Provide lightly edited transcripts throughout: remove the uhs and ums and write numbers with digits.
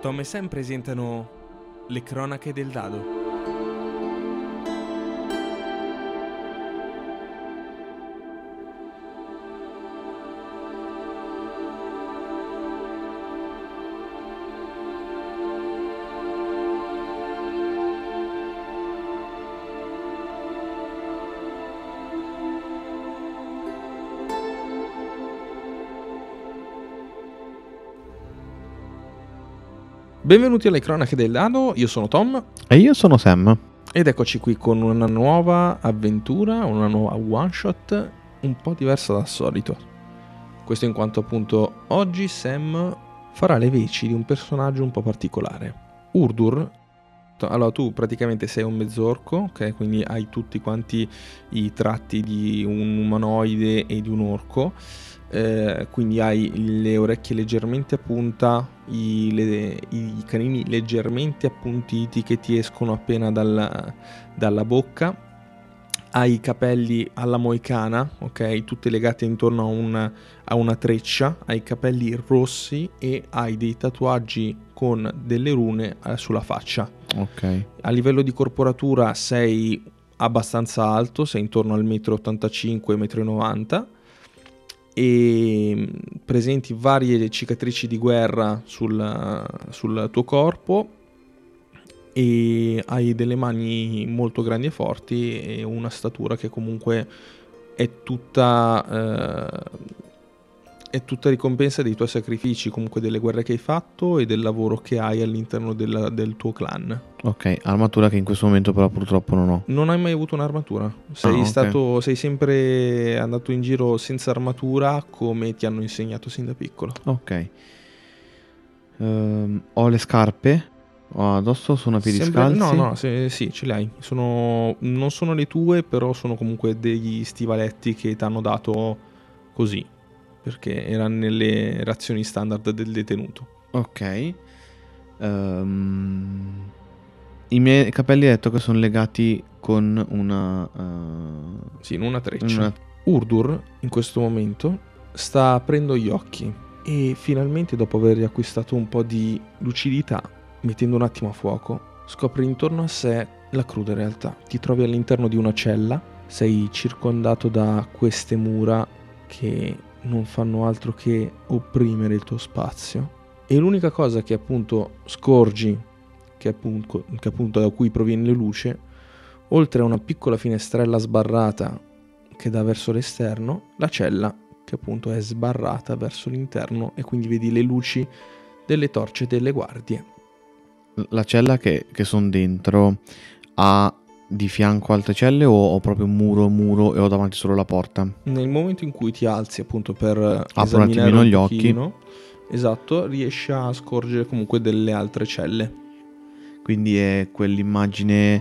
Tom e Sam presentano le cronache del dado. Benvenuti alle cronache del dado, io sono Tom. E io sono Sam. Ed eccoci qui con una nuova avventura, una nuova one shot un po' diversa dal solito. Questo in quanto appunto oggi Sam farà le veci di un personaggio un po' particolare. Urdur. Allora tu praticamente sei un mezzorco, ok? Quindi hai tutti quanti i tratti di un umanoide e di un orco. Quindi hai le orecchie leggermente a punta, i canini leggermente appuntiti che ti escono appena dalla bocca, hai i capelli alla moicana, ok, tutti legati intorno a una treccia, hai i capelli rossi e hai dei tatuaggi con delle rune sulla faccia. Ok. A livello di corporatura sei abbastanza alto, sei intorno al 1,85 m, 1,90 m, e presenti varie cicatrici di guerra sul tuo corpo, e hai delle mani molto grandi e forti e una statura che comunque è tutta ricompensa dei tuoi sacrifici, comunque delle guerre che hai fatto e del lavoro che hai all'interno del tuo clan. Ok, armatura che in questo momento però purtroppo non ho. Non hai mai avuto un'armatura? Sei sempre andato in giro senza armatura come ti hanno insegnato sin da piccolo? Ok. Ho le scarpe addosso, sono a piedi scalzi. No, sì, ce le hai. Non sono le tue, però sono comunque degli stivaletti che ti hanno dato così, perché erano nelle razioni standard del detenuto. Ok. I miei capelli hai detto che sono legati con una... Sì, in una treccia. Urdur in questo momento sta aprendo gli occhi e finalmente, dopo aver riacquistato un po' di lucidità, mettendo un attimo a fuoco, scopre intorno a sé la cruda realtà. Ti trovi all'interno di una cella, sei circondato da queste mura che non fanno altro che opprimere il tuo spazio, e l'unica cosa che appunto scorgi, che appunto da cui proviene la luce, oltre a una piccola finestrella sbarrata che dà verso l'esterno, la cella che appunto è sbarrata verso l'interno, e quindi vedi le luci delle torce delle guardie. La cella che sono dentro ha di fianco altre celle o proprio muro e ho davanti solo la porta? Nel momento in cui ti alzi appunto per apro un attimino gli occhi, esatto, riesci a scorgere comunque delle altre celle. Quindi è quell'immagine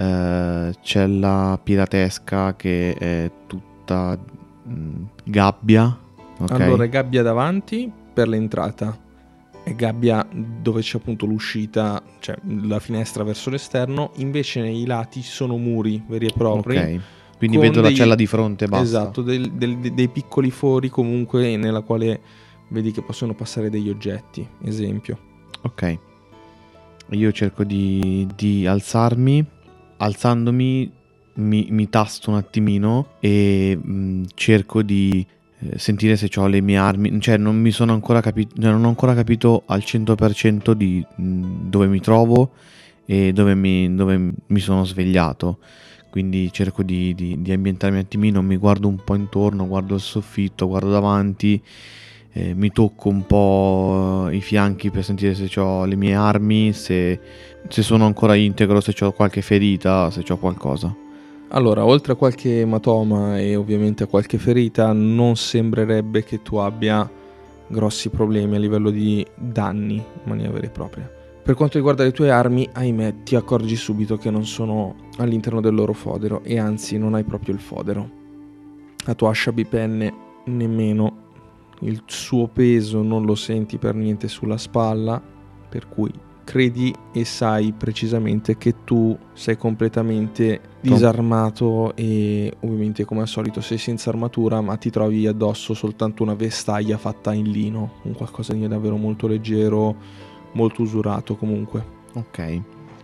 cella piratesca che è tutta gabbia. Okay. Allora è gabbia davanti per l'entrata, è gabbia dove c'è appunto l'uscita, cioè la finestra verso l'esterno. Invece nei lati ci sono muri veri e propri. Ok, quindi vedo la cella di fronte e basta. Esatto, dei piccoli fori comunque nella quale vedi che possono passare degli oggetti, esempio. Ok, io cerco di alzarmi. Alzandomi mi tasto un attimino e cerco di sentire se ho le mie armi. Cioè non ho ancora capito al 100% di dove mi trovo e dove mi sono svegliato. Quindi cerco di ambientarmi un attimino, mi guardo un po' intorno, guardo il soffitto, guardo davanti, mi tocco un po' i fianchi per sentire se ho le mie armi, se sono ancora integro, se ho qualche ferita, se ho qualcosa. Allora, oltre a qualche ematoma e ovviamente a qualche ferita, non sembrerebbe che tu abbia grossi problemi a livello di danni in maniera vera e propria. Per quanto riguarda le tue armi, ahimè, ti accorgi subito che non sono all'interno del loro fodero, e anzi non hai proprio il fodero. La tua ascia bipenne nemmeno, il suo peso non lo senti per niente sulla spalla, per cui credi e sai precisamente che tu sei completamente disarmato e ovviamente come al solito sei senza armatura, ma ti trovi addosso soltanto una vestaglia fatta in lino, un qualcosa di davvero molto leggero, molto usurato comunque. Ok.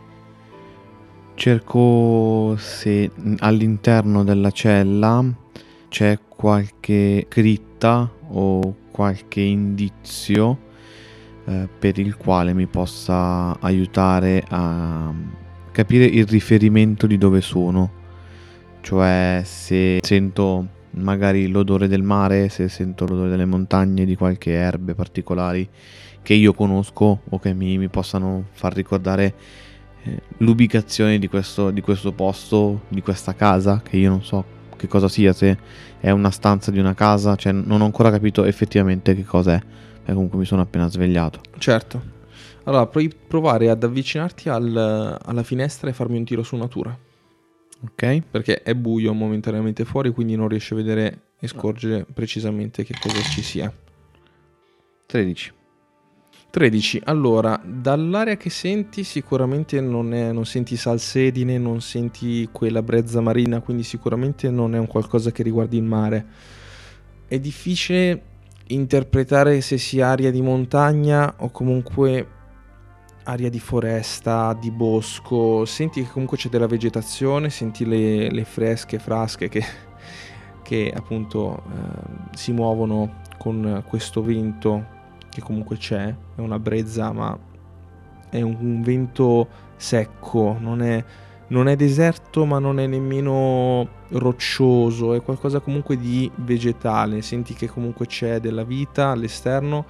Cerco se all'interno della cella c'è qualche scritta o qualche indizio per il quale mi possa aiutare a capire il riferimento di dove sono. Cioè se sento magari l'odore del mare, se sento l'odore delle montagne, di qualche erbe particolari che io conosco o che mi possano far ricordare l'ubicazione di questo posto, di questa casa, che io non so che cosa sia, se è una stanza di una casa, cioè non ho ancora capito effettivamente che cos'è, e comunque mi sono appena svegliato. Certo. Allora puoi provare ad avvicinarti alla finestra e farmi un tiro su natura, Ok? perché è buio momentaneamente fuori, quindi non riesci a vedere e scorgere precisamente che cosa ci sia. 13. 13. Allora, dall'aria che senti sicuramente non senti salsedine, non senti quella brezza marina, quindi sicuramente non è un qualcosa che riguardi il mare. È difficile interpretare se sia aria di montagna o comunque aria di foresta, di bosco. Senti che comunque c'è della vegetazione, senti le frasche che appunto si muovono con questo vento che comunque c'è, è una brezza ma è un vento secco, non è deserto ma non è nemmeno roccioso, è qualcosa comunque di vegetale, senti che comunque c'è della vita all'esterno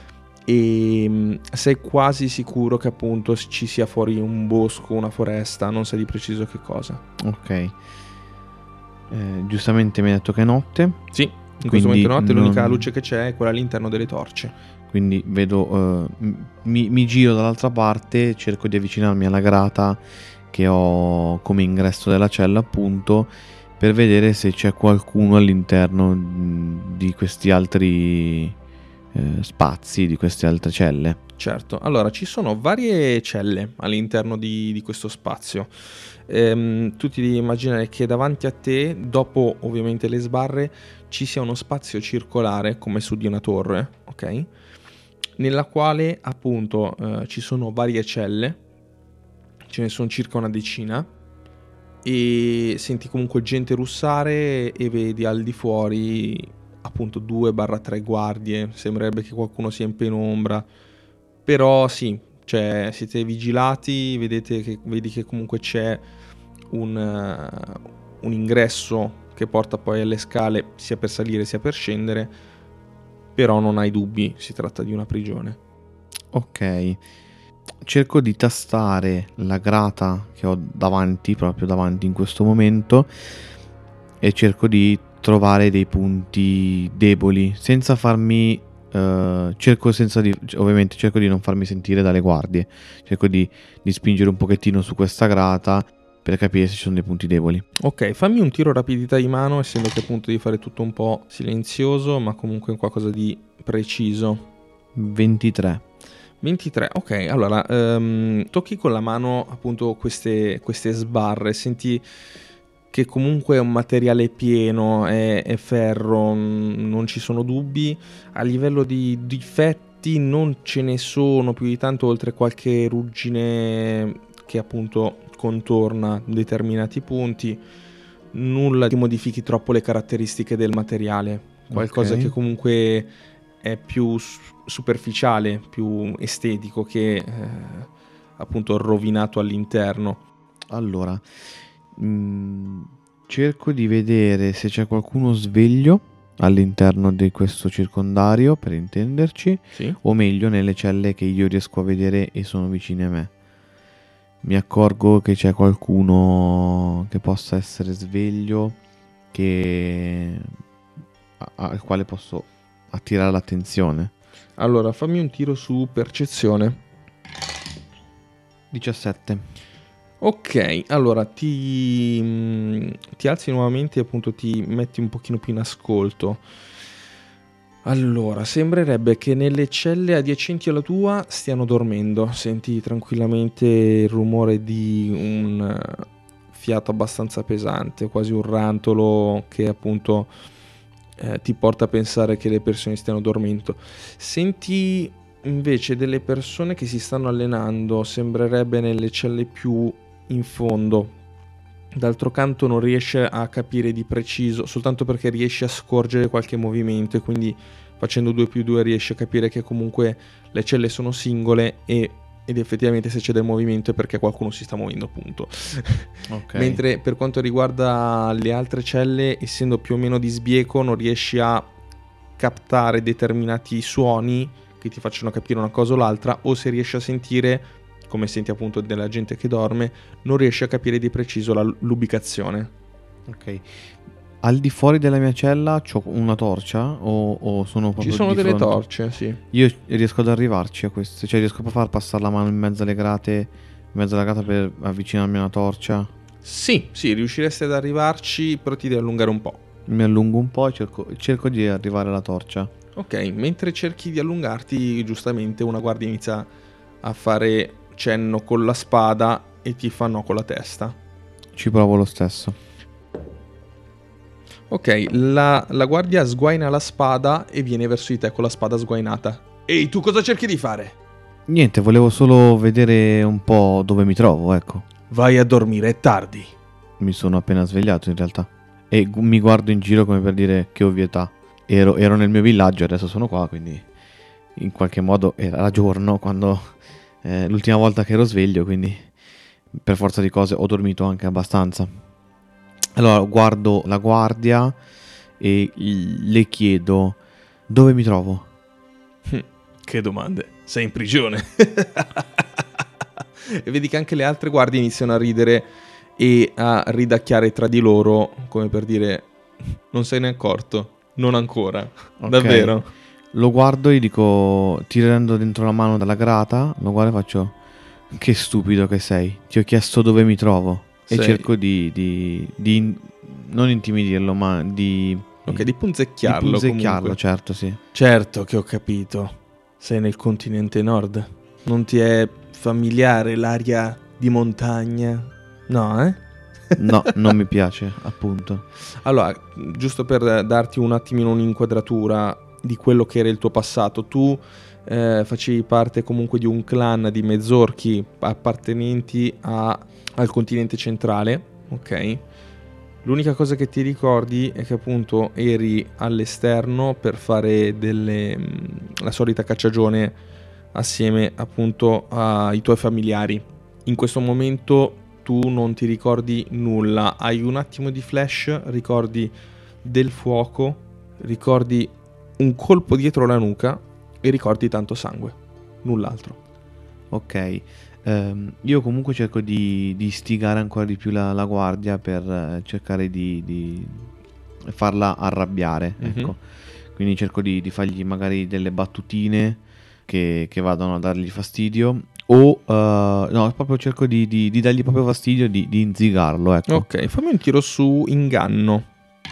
e sei quasi sicuro che appunto ci sia fuori un bosco, una foresta, non sai di preciso che cosa. Ok. Giustamente mi hai detto che è notte. Sì, in questo momento è notte, l'unica luce che c'è è quella all'interno delle torce. Quindi vedo, mi giro dall'altra parte, cerco di avvicinarmi alla grata che ho come ingresso della cella, appunto, per vedere se c'è qualcuno all'interno di questi altri spazi, di queste altre celle. Certo, allora ci sono varie celle all'interno di questo spazio. Tu ti devi immaginare che davanti a te, dopo ovviamente le sbarre, ci sia uno spazio circolare come su di una torre, ok? Nella quale appunto ci sono varie celle, ce ne sono circa una decina, e senti comunque gente russare e vedi al di fuori appunto 2-3 guardie, sembrerebbe che qualcuno sia in penombra, però sì, cioè siete vigilati, vedi che comunque c'è un ingresso che porta poi alle scale sia per salire sia per scendere, però non hai dubbi, si tratta di una prigione. Ok, cerco di tastare la grata che ho davanti, proprio davanti in questo momento, e cerco di trovare dei punti deboli, senza farmi ovviamente cerco di non farmi sentire dalle guardie, cerco di spingere un pochettino su questa grata per capire se ci sono dei punti deboli. Ok, fammi un tiro rapidità di mano, essendo che appunto devi fare tutto un po' silenzioso, ma comunque qualcosa di preciso. 23. 23, ok, allora tocchi con la mano appunto queste sbarre, senti che comunque è un materiale pieno, è ferro, non ci sono dubbi. A livello di difetti non ce ne sono più di tanto, oltre qualche ruggine che appunto contorna determinati punti. Nulla che modifichi troppo le caratteristiche del materiale, qualcosa Ok. che comunque è più superficiale, più estetico che appunto rovinato all'interno. Allora, cerco di vedere se c'è qualcuno sveglio all'interno di questo circondario, per intenderci, Sì? o meglio nelle celle che io riesco a vedere e sono vicine a me. Mi accorgo che c'è qualcuno che possa essere sveglio, al quale posso attirare l'attenzione. Allora, fammi un tiro su percezione. 17. Ok, allora ti alzi nuovamente e appunto ti metti un pochino più in ascolto. Allora, sembrerebbe che nelle celle adiacenti alla tua stiano dormendo. Senti tranquillamente il rumore di un fiato abbastanza pesante, quasi un rantolo che appunto ti porta a pensare che le persone stiano dormendo. Senti invece delle persone che si stanno allenando, sembrerebbe nelle celle più in fondo. D'altro canto non riesce a capire di preciso, soltanto perché riesce a scorgere qualche movimento e quindi facendo 2+2 riesce a capire che comunque le celle sono singole ed effettivamente se c'è del movimento è perché qualcuno si sta muovendo, appunto. Okay. Mentre per quanto riguarda le altre celle, essendo più o meno di sbieco, non riesci a captare determinati suoni che ti facciano capire una cosa o l'altra, o se riesci a sentire, come senti appunto della gente che dorme, non riesci a capire di preciso l'ubicazione. Ok. Al di fuori della mia cella c'ho una torcia o sono proprio Ci sono di delle fronte? torce, sì. Io riesco ad arrivarci a queste, cioè riesco a far passare la mano in mezzo alle grate, in mezzo alla grata per avvicinarmi a una torcia. Sì, riusciresti ad arrivarci, però ti devi allungare un po'. Mi allungo un po' e cerco di arrivare alla torcia. Ok, mentre cerchi di allungarti, giustamente una guardia inizia a fare cenno con la spada e ti fa no con la testa. Ci provo lo stesso. Ok, la guardia sguaina la spada e viene verso di te con la spada sguainata. Ehi, tu cosa cerchi di fare? Niente, volevo solo vedere un po' dove mi trovo, ecco. Vai a dormire, è tardi. Mi sono appena svegliato in realtà. E mi guardo in giro come per dire che ovvietà. Ero nel mio villaggio, adesso sono qua, quindi in qualche modo era giorno quando l'ultima volta che ero sveglio, quindi per forza di cose ho dormito anche abbastanza. Allora guardo la guardia e le chiedo dove mi trovo. Che domande, sei in prigione. E vedi che anche le altre guardie iniziano a ridere e a ridacchiare tra di loro, come per dire, non se ne è accorto, non ancora, Ok. davvero. Lo guardo e dico, tirando dentro la mano dalla grata, lo guardo e faccio, che stupido che sei, ti ho chiesto dove mi trovo. E Sei- cerco di non intimidirlo, ma di punzecchiarlo. Comunque. certo, sì. Certo che ho capito, sei nel continente nord, non ti è familiare l'aria di montagna? No, eh? No, non mi piace, appunto. Allora, giusto per darti un attimino un'inquadratura di quello che era il tuo passato, tu facevi parte comunque di un clan di mezzorchi appartenenti al continente centrale, ok? L'unica cosa che ti ricordi è che appunto eri all'esterno per fare la solita cacciagione assieme appunto ai tuoi familiari. In questo momento tu non ti ricordi nulla, hai un attimo di flash, ricordi del fuoco, ricordi un colpo dietro la nuca e ricordi tanto sangue, null'altro. Ok. Io comunque cerco di istigare ancora di più la guardia per cercare di farla arrabbiare, ecco. Quindi cerco di fargli magari delle battutine che vadano a dargli fastidio o no, proprio cerco di dargli proprio fastidio, di inzigarlo, ecco. Ok, fammi un tiro su inganno.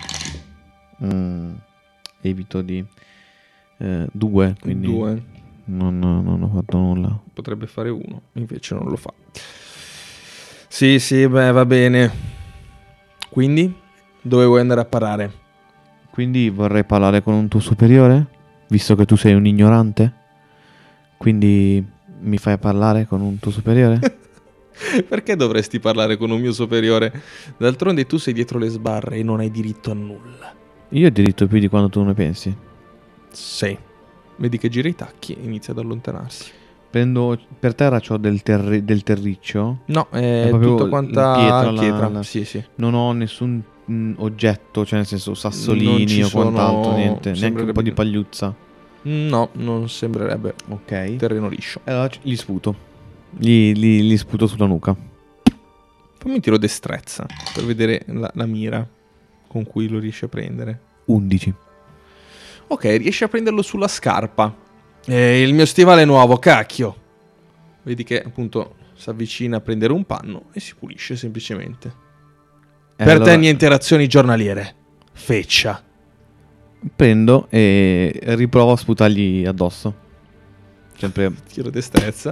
Evito di 2, quindi 2. non ho fatto nulla. Potrebbe fare 1, invece non lo fa. Sì, beh, va bene. Quindi, dove vuoi andare a parare? Quindi vorrei parlare con un tuo superiore, visto che tu sei un ignorante. Quindi mi fai parlare con un tuo superiore? Perché dovresti parlare con un mio superiore? D'altronde tu sei dietro le sbarre e non hai diritto a nulla. Io ho diritto più di quando tu ne pensi. Sì. Vedi che gira i tacchi e inizia ad allontanarsi. Prendo per terra c'ho del terriccio. No, è proprio tutta quanta pietra, pietra. Sì. Non ho nessun oggetto, cioè nel senso Non sassolini ci o quant'altro, sono- niente, neanche un po' di sembrerebbe- pagliuzza. No, non sembrerebbe. Ok. Terreno liscio. Allora gli sputo. Gli sputo sulla nuca. Fammi un tiro destrezza per vedere la mira con cui lo riesci a prendere. 11. Ok, riesci a prenderlo sulla scarpa. Il mio stivale è nuovo, cacchio. Vedi che appunto si avvicina a prendere un panno e si pulisce semplicemente. Per allora te niente razioni giornaliere. Feccia. prendo e riprovo a sputargli addosso. Sempre Tiro destrezza.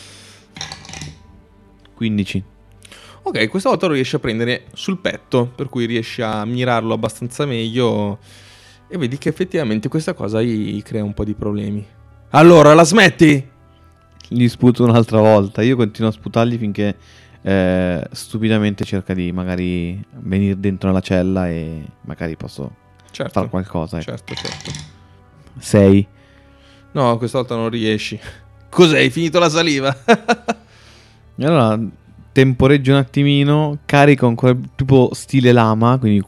15. Ok, questa volta lo riesci a prendere sul petto, per cui riesci a mirarlo abbastanza meglio e vedi che effettivamente questa cosa gli crea un po' di problemi. Allora, la smetti? Gli sputo un'altra volta. Io continuo a sputargli finché stupidamente cerca di magari venire dentro la cella e magari posso Certo. fare qualcosa. Certo. 6. No, questa volta non riesci. Cos'è? Hai finito la saliva? E allora temporeggio un attimino, carico ancora tipo stile lama, quindi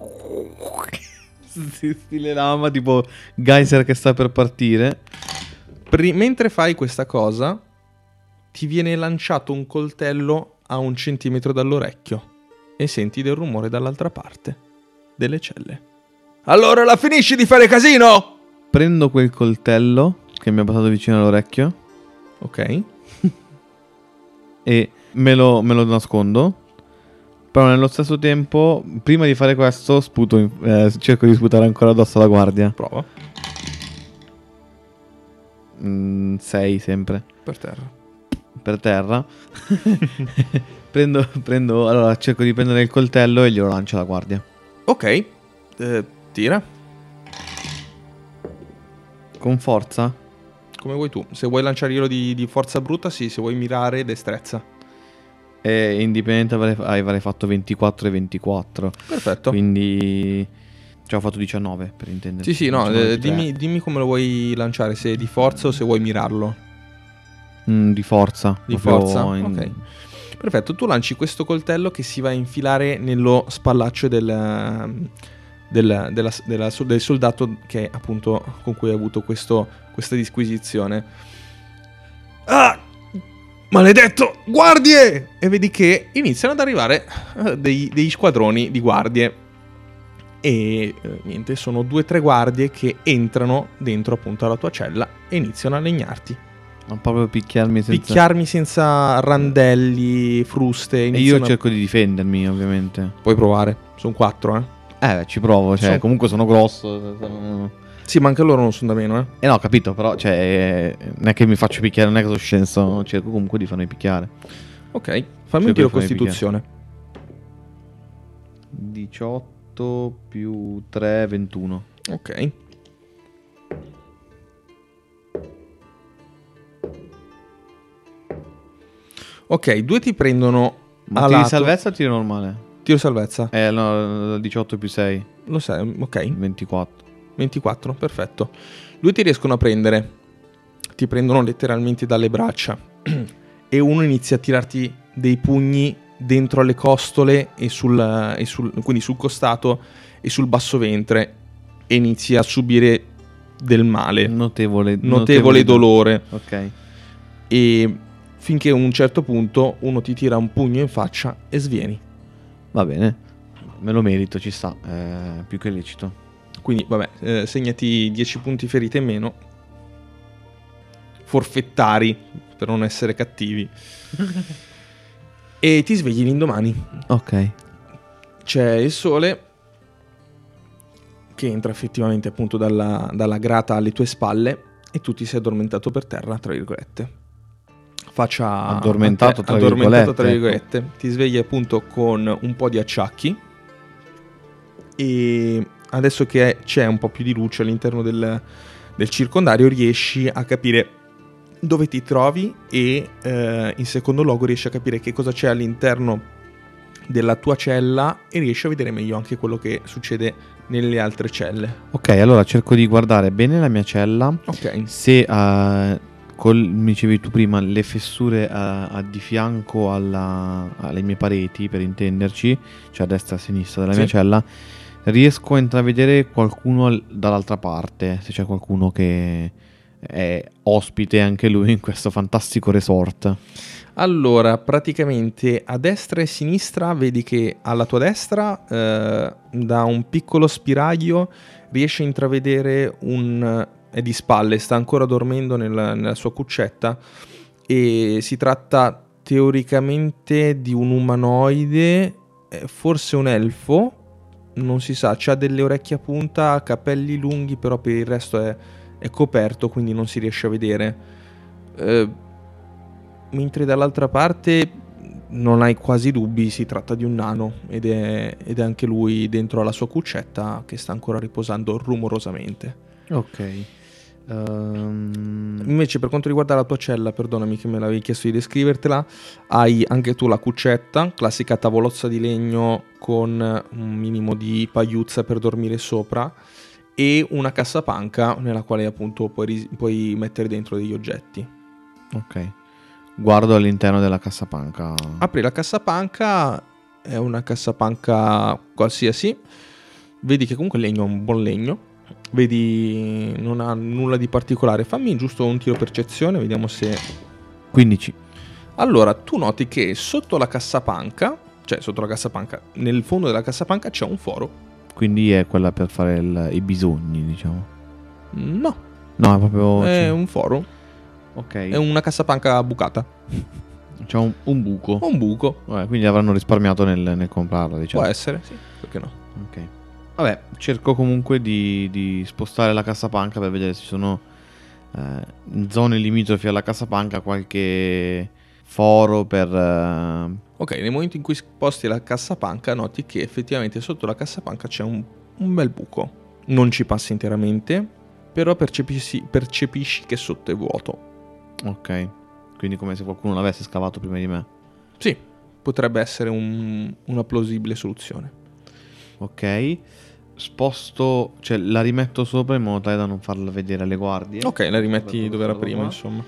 stile lama, tipo geyser che sta per partire. Mentre fai questa cosa, ti viene lanciato un coltello a 1 centimetro dall'orecchio e senti del rumore dall'altra parte delle celle. Allora la finisci di fare casino? Prendo quel coltello che mi è passato vicino all'orecchio. Ok. E me lo nascondo. Però nello stesso tempo, prima di fare questo, cerco di sputare ancora addosso alla guardia. Prova. 6 sempre. Per terra. Per terra. Allora cerco di prendere il coltello e glielo lancio alla guardia. Ok. Tira. Con forza? Come vuoi tu. Se vuoi lanciarglielo di forza brutta, sì. Se vuoi mirare, destrezza. E indipendente avrei fatto 24 e 24. Perfetto. Quindi ho fatto 19 per intenderci. Sì, no. 19, Dimmi come lo vuoi lanciare. Se è di forza o se vuoi mirarlo. Di forza. Di forza? Ok. Perfetto, tu lanci questo coltello che si va a infilare nello spallaccio del soldato che appunto con cui hai avuto questa disquisizione. Ah! Maledetto! Guardie! E vedi che iniziano ad arrivare degli squadroni di guardie. E niente, sono 2 o 3 guardie che entrano dentro appunto alla tua cella e iniziano a legnarti. Non proprio picchiarmi senza randelli, fruste. E io cerco di difendermi, ovviamente. Puoi provare, sono 4, ci provo, cioè comunque sono grosso. Sì, ma anche loro non sono da meno, no, capito, però cioè non è che mi faccio picchiare, non è che sono scenso, cerco comunque di farmi picchiare. Ok, fammi un tiro costituzione. 18 più 3, 21. Ok. Ok, 2 ti prendono. Ma tiri salvezza o tiro normale? Tiro salvezza. No, 18 più 6. Lo sai, ok. 24, perfetto. 2 ti riescono a prendere. Ti prendono letteralmente dalle braccia. E uno inizia a tirarti dei pugni dentro alle costole quindi sul costato e sul basso ventre. E inizi a subire del male. Notevole dolore. Ok. E finché a un certo punto uno ti tira un pugno in faccia e svieni. Va bene, me lo merito, ci sta, più che lecito. Quindi vabbè, segnati 10 punti ferite in meno. Forfettari, per non essere cattivi. E ti svegli l'indomani. Ok. C'è il sole che entra effettivamente appunto dalla grata alle tue spalle e tu ti sei addormentato per terra, tra virgolette. Addormentato tra virgolette. Ti svegli appunto con un po' di acciacchi e adesso che c'è un po' più di luce all'interno del circondario riesci a capire dove ti trovi e in secondo luogo riesci a capire che cosa c'è all'interno della tua cella e riesci a vedere meglio anche quello che succede nelle altre celle. Ok, allora cerco di guardare bene la mia cella. Ok. Se mi dicevi tu prima, le fessure di fianco alle mie pareti, per intenderci, cioè a destra e a sinistra della mia cella, riesco a intravedere qualcuno dall'altra parte, se c'è qualcuno che è ospite anche lui in questo fantastico resort. Allora, praticamente a destra e a sinistra vedi che alla tua destra, da un piccolo spiraglio, riesci a intravedere è di spalle, sta ancora dormendo nella sua cuccetta e si tratta teoricamente di un umanoide, forse un elfo, non si sa, c'ha delle orecchie a punta, capelli lunghi, però per il resto è coperto, quindi non si riesce a vedere. Mentre dall'altra parte non hai quasi dubbi, si tratta di un nano ed è anche lui dentro alla sua cuccetta che sta ancora riposando rumorosamente. Ok. Invece per quanto riguarda la tua cella, perdonami che me l'avevi chiesto di descrivertela, hai anche tu la cuccetta, classica tavolozza di legno con un minimo di pagliuzza per dormire sopra e una cassapanca nella quale appunto puoi mettere dentro degli oggetti. Ok. Guardo all'interno della cassapanca. Apri la cassapanca, è una cassapanca qualsiasi, vedi che comunque il legno è un buon legno. Vedi, non ha nulla di particolare. Fammi giusto un tiro percezione, vediamo se... 15. Allora, tu noti che sotto la cassapanca, nel fondo della cassapanca c'è un foro. Quindi è quella per fare i bisogni, diciamo. No, No, è proprio... è un foro. Ok. È una cassapanca bucata. C'è un buco. Un buco. Vabbè, quindi avranno risparmiato nel comprarla, diciamo. Può essere, sì, perché no? Ok. Vabbè, cerco comunque di spostare la cassapanca per vedere se ci sono zone limitrofi alla cassapanca, qualche foro per... Ok, nel momento in cui sposti la cassapanca noti che effettivamente sotto la cassapanca c'è un bel buco. Non ci passi interamente, però percepisci che sotto è vuoto. Ok, quindi come se qualcuno l'avesse scavato prima di me. Sì, potrebbe essere una plausibile soluzione. Ok, sposto, cioè la rimetto sopra in modo tale da non farla vedere alle guardie. Ok, la rimetti dove era prima, qua. insomma.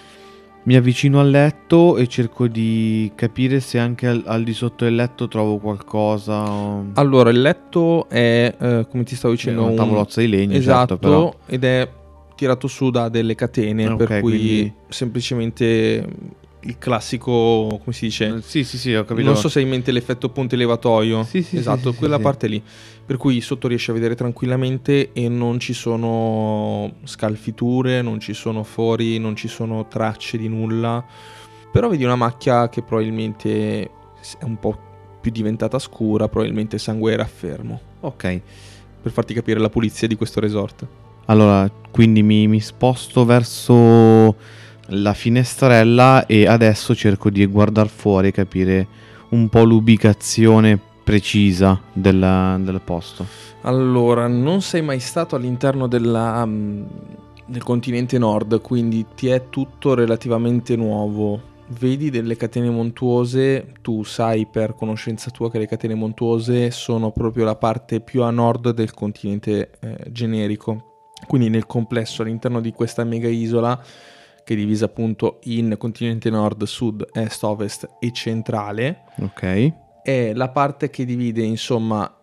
Mi avvicino al letto e cerco di capire se anche al di sotto del letto trovo qualcosa. Allora, il letto è, come ti stavo dicendo, una tavolozza di legno. Esatto, certo, però. ed è tirato su da delle catene, Ok, per cui quindi- semplicemente il classico, come si dice? Sì, ho capito. Non so se hai in mente l'effetto ponte levatoio. Sì, esatto, sì, quella sì. parte lì. Per cui sotto riesci a vedere tranquillamente e non ci sono scalfiture, non ci sono fori, non ci sono tracce di nulla. Però vedi una macchia che probabilmente è un po' più diventata scura, probabilmente sangue era fermo. Ok, Per farti capire la pulizia di questo resort. allora quindi mi sposto verso la finestrella e adesso cerco di guardare fuori e capire un po' l'ubicazione precisa del posto. Allora, non sei mai stato all'interno del continente nord, quindi ti è tutto relativamente nuovo. Vedi delle catene montuose, tu sai per conoscenza tua che le catene montuose sono proprio la parte più a nord del continente generico. Quindi nel complesso all'interno di questa mega isola, che è divisa appunto in continente nord, sud, est, ovest e centrale, Ok, è la parte che divide insomma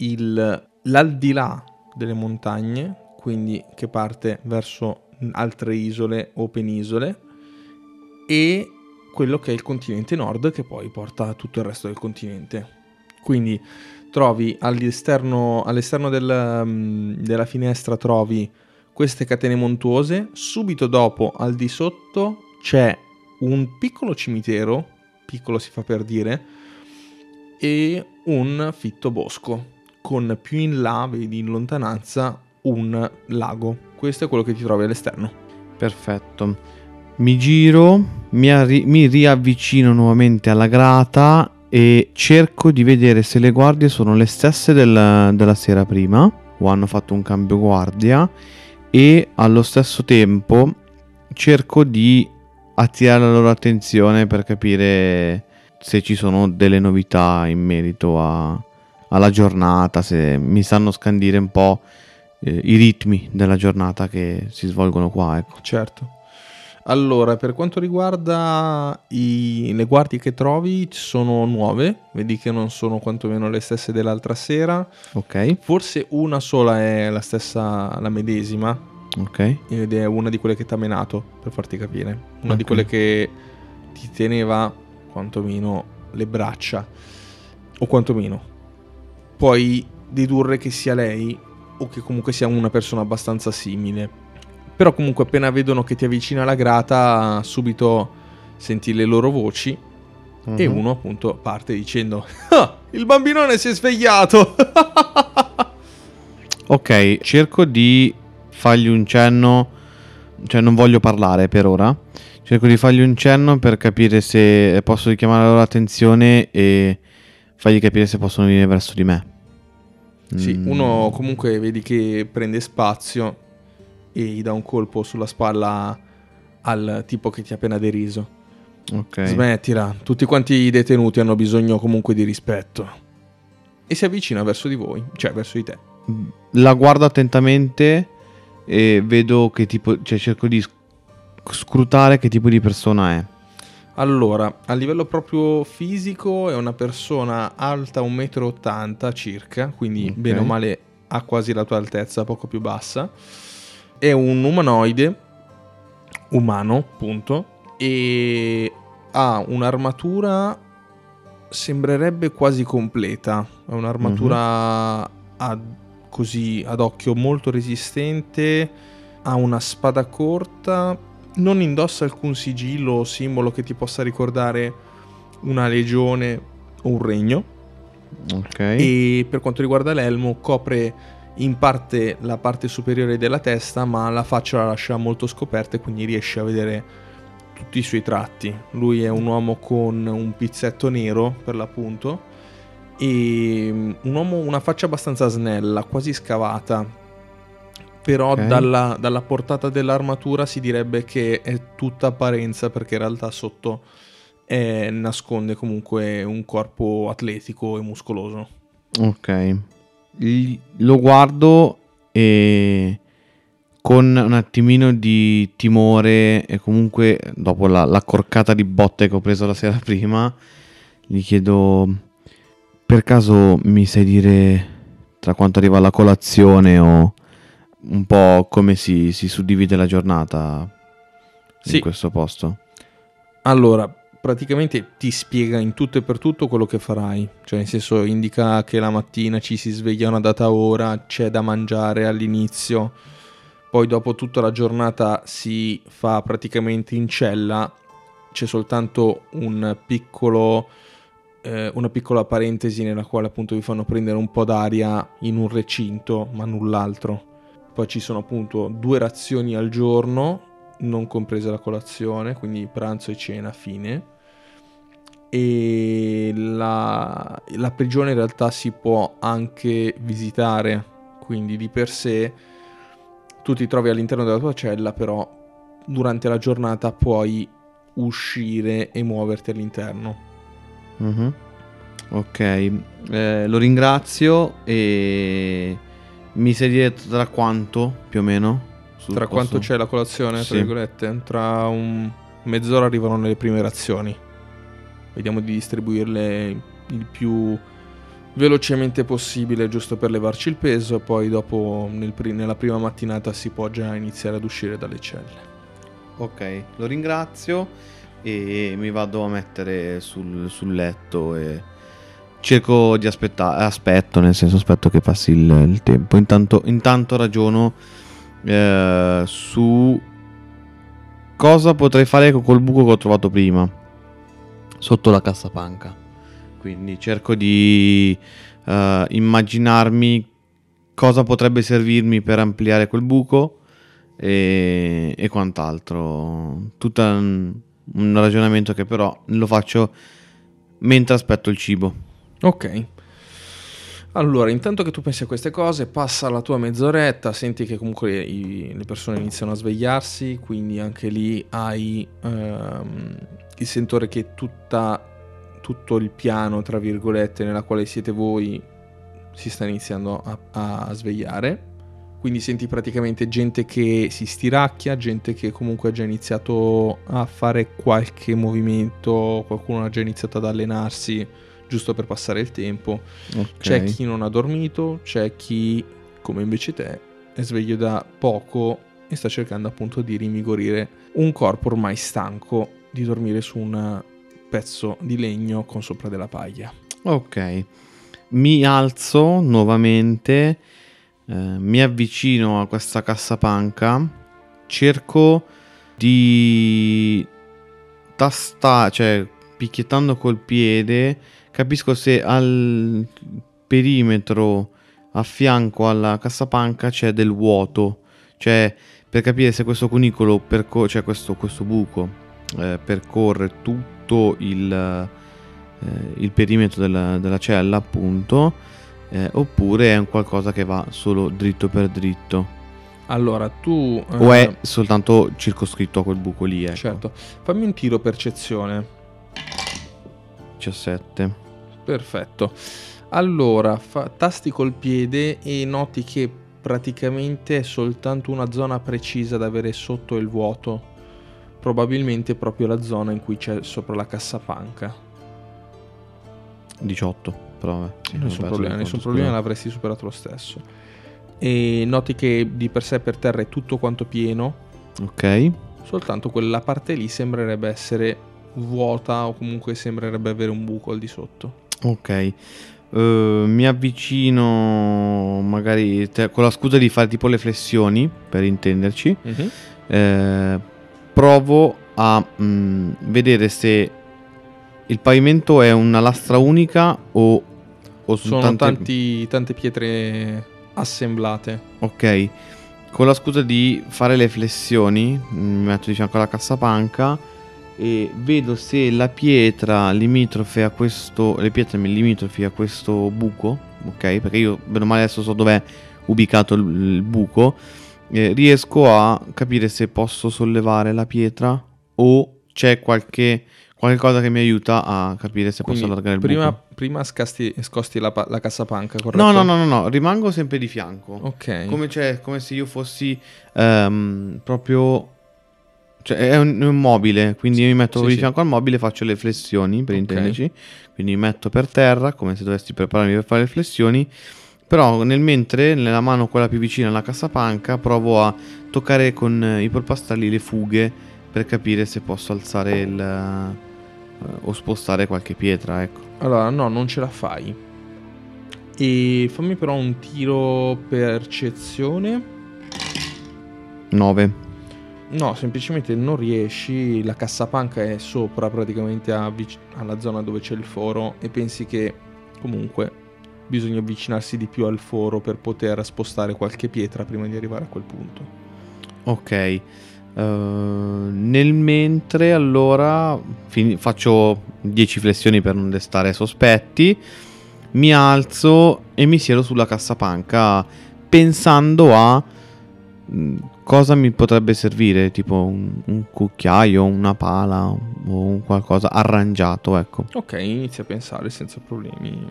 l'aldilà delle montagne, quindi che parte verso altre isole o penisole, e quello che è il continente nord che poi porta a tutto il resto del continente. Quindi trovi all'esterno della finestra trovi queste catene montuose, subito dopo al di sotto c'è un piccolo cimitero, piccolo si fa per dire, e un fitto bosco, con più in là, vedi in lontananza, un lago. Questo è quello che ti trovi all'esterno. perfetto. Mi giro, mi riavvicino nuovamente alla grata e cerco di vedere se le guardie sono le stesse della sera prima o hanno fatto un cambio guardia, e allo stesso tempo cerco di attirare la loro attenzione per capire se ci sono delle novità in merito alla giornata, se mi sanno scandire un po' i ritmi della giornata che si svolgono qua, ecco. Certo. Allora, per quanto riguarda le guardie che trovi, sono nuove, vedi che non sono quantomeno le stesse dell'altra sera. Ok, Forse una sola è la stessa, la medesima, ok, ed è una di quelle che ti ha menato, per farti capire. Una di Ok. quelle che ti teneva quantomeno le braccia, o quantomeno puoi dedurre che sia lei o che comunque sia una persona abbastanza simile. Però comunque appena vedono che ti avvicina alla grata, subito senti le loro voci e Mhm. uno appunto parte dicendo: "Ah, il bambinone si è svegliato!" Ok, cerco di fargli un cenno, cioè non voglio parlare per ora. Cerco di fargli un cenno per capire se posso richiamare la loro attenzione e fargli capire se possono venire verso di me. Sì, Mm, uno comunque vedi che prende spazio e gli dà un colpo sulla spalla al tipo che ti ha appena deriso. Ok. Smettila, tutti quanti i detenuti hanno bisogno comunque di rispetto. E si avvicina verso di voi, cioè verso di te. La guardo attentamente e vedo che tipo, cioè cerco di scrutare che tipo di persona è. Allora, a livello proprio fisico è una persona alta 1,80 m circa, quindi Ok. bene o male ha quasi la tua altezza, poco più bassa. È un umanoide, umano, appunto, e ha un'armatura, sembrerebbe quasi completa. È un'armatura così ad occhio molto resistente, ha una spada corta, non indossa alcun sigillo o simbolo che ti possa ricordare una legione o un regno. Ok. E per quanto riguarda l'elmo, copre in parte la parte superiore della testa, ma la faccia la lascia molto scoperta e quindi riesci a vedere tutti i suoi tratti. Lui è un uomo con un pizzetto nero, per l'appunto, e un uomo, una faccia abbastanza snella, quasi scavata, però Ok. dalla portata dell'armatura si direbbe che è tutta apparenza, perché in realtà sotto nasconde comunque un corpo atletico e muscoloso. Ok. Lo guardo e con un attimino di timore e comunque dopo la corcata di botte che ho preso la sera prima, gli chiedo: per caso mi sai dire tra quanto arriva la colazione o un po' come si suddivide la giornata Sì. in questo posto? Allora, praticamente ti spiega in tutto e per tutto quello che farai, cioè nel senso indica che la mattina ci si sveglia a una data ora, c'è da mangiare all'inizio, poi dopo tutta la giornata si fa praticamente in cella, c'è soltanto una piccola parentesi nella quale appunto vi fanno prendere un po' d'aria in un recinto, ma null'altro. Poi ci sono appunto 2 razioni al giorno, non compresa la colazione, quindi pranzo e cena fine. E la prigione in realtà si può anche visitare, quindi di per sé tu ti trovi all'interno della tua cella, però durante la giornata puoi uscire e muoverti all'interno. Mhm. Ok, lo ringrazio e mi sai dire tra quanto più o meno? Tra quanto c'è la colazione, Sì. tra virgolette? Tra mezz'ora arrivano le prime razioni. Vediamo di distribuirle il più velocemente possibile, giusto per levarci il peso, e poi dopo nella prima mattinata si può già iniziare ad uscire dalle celle. Ok, lo ringrazio e mi vado a mettere sul letto e cerco di aspetto che passi il tempo. Intanto ragiono su cosa potrei fare col buco che ho trovato prima sotto la cassapanca. Quindi cerco di immaginarmi cosa potrebbe servirmi per ampliare quel buco e quant'altro. Tutto un ragionamento che però lo faccio mentre aspetto il cibo. Ok. Allora, intanto che tu pensi a queste cose, passa la tua mezz'oretta, senti che comunque le persone iniziano a svegliarsi, quindi anche lì hai il sentore che tutto il piano, tra virgolette, nella quale siete voi, si sta iniziando a svegliare. Quindi senti praticamente gente che si stiracchia, gente che comunque ha già iniziato a fare qualche movimento, qualcuno ha già iniziato ad allenarsi, giusto per passare il tempo. Ok. C'è chi non ha dormito, c'è chi, come invece te, è sveglio da poco e sta cercando appunto di rinvigorire un corpo ormai stanco di dormire su un pezzo di legno con sopra della paglia. Ok, mi alzo nuovamente, mi avvicino a questa cassapanca, cerco di tastare, cioè picchiettando col piede, capisco se al perimetro a fianco alla cassapanca c'è del vuoto, cioè per capire se questo cunicolo, cioè questo buco percorre tutto il perimetro della cella, appunto, oppure è un qualcosa che va solo dritto per dritto. Allora, tu... O è soltanto circoscritto a quel buco lì, ecco. Certo. Fammi un tiro percezione. 17. Perfetto. Allora, tasti col piede e noti che praticamente è soltanto una zona precisa da avere sotto il vuoto. Probabilmente proprio la zona in cui c'è sopra la cassapanca. 18, però vabbè. Sì, nessun problema, l'avresti superato lo stesso. E noti che di per sé per terra è tutto quanto pieno. Ok. Soltanto quella parte lì sembrerebbe essere vuota o comunque sembrerebbe avere un buco al di sotto. Ok. Mi avvicino magari con la scusa di fare tipo le flessioni, per intenderci. Provo a vedere se il pavimento è una lastra unica o sono tante pietre assemblate. Ok. Con la scusa di fare le flessioni mi metto di fianco alla cassapanca e vedo se la pietra limitrofe a questo, le pietre limitrofi a questo buco, ok? Perché io bene o male adesso so dov'è ubicato il buco, riesco a capire se posso sollevare la pietra o c'è qualche cosa che mi aiuta a capire se posso allargare il buco. Prima scosti la cassapanca, corretto? No, rimango sempre di fianco. Ok. Come se io fossi proprio... Cioè è un mobile, quindi mi metto di fianco al mobile e faccio le flessioni, per intenderci. Quindi mi metto per terra, come se dovessi prepararmi per fare le flessioni. Però nel mentre, nella mano quella più vicina alla cassapanca, provo a toccare con i polpastrelli le fughe per capire se posso alzare o spostare qualche pietra, ecco. Allora, no, non ce la fai. E fammi però un tiro percezione. 9. No, semplicemente non riesci, la cassapanca è sopra praticamente alla zona dove c'è il foro e pensi che comunque bisogna avvicinarsi di più al foro per poter spostare qualche pietra prima di arrivare a quel punto. Ok. Nel mentre allora faccio 10 flessioni per non destare sospetti, mi alzo e mi siedo sulla cassapanca pensando a cosa mi potrebbe servire, tipo un cucchiaio, una pala o un qualcosa arrangiato, ecco. Ok, inizia a pensare senza problemi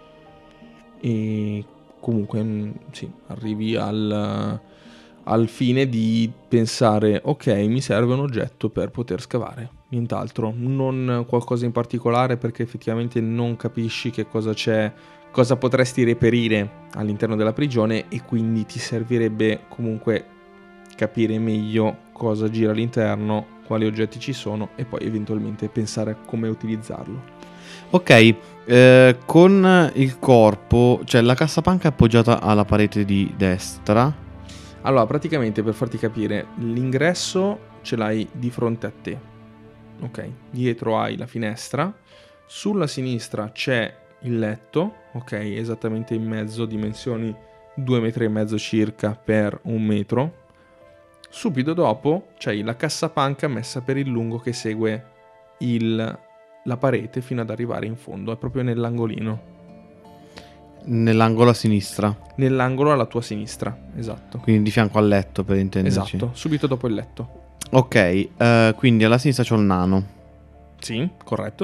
e comunque sì, arrivi al fine di pensare, ok, mi serve un oggetto per poter scavare, nient'altro, non qualcosa in particolare perché effettivamente non capisci che cosa c'è, cosa potresti reperire all'interno della prigione e quindi ti servirebbe comunque capire meglio cosa gira all'interno, quali oggetti ci sono e poi eventualmente pensare a come utilizzarlo. Ok, con il corpo, cioè la cassapanca è appoggiata alla parete di destra. Allora, praticamente per farti capire, l'ingresso ce l'hai di fronte a te, ok? Dietro hai la finestra, sulla sinistra c'è il letto, ok? Esattamente in mezzo, dimensioni 2,5 metri circa per 1 metro. Subito dopo c'hai la cassapanca messa per il lungo che segue la parete fino ad arrivare in fondo, è proprio nell'angolino. Nell'angolo a sinistra. Nell'angolo alla tua sinistra, esatto. Quindi di fianco al letto, per intenderci. Esatto, subito dopo il letto. Ok, quindi alla sinistra c'ho il nano. Sì, corretto.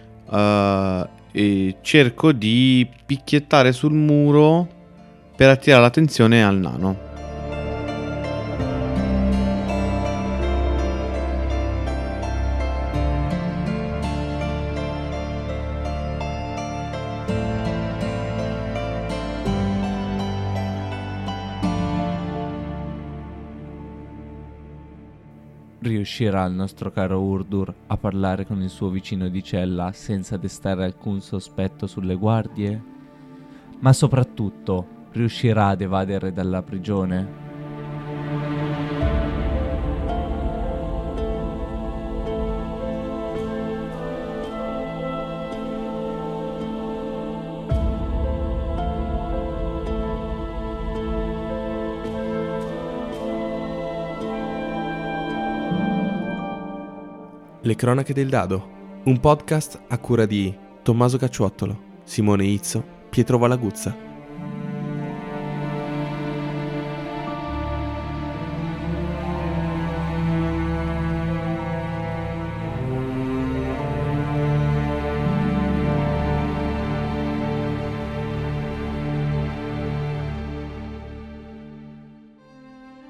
E cerco di picchiettare sul muro per attirare l'attenzione al nano. Riuscirà il nostro caro Urdur a parlare con il suo vicino di cella senza destare alcun sospetto sulle guardie? Ma soprattutto, riuscirà ad evadere dalla prigione? Le cronache del dado, un podcast a cura di Tommaso Cacciuottolo, Simone Izzo, Pietro Valaguzza.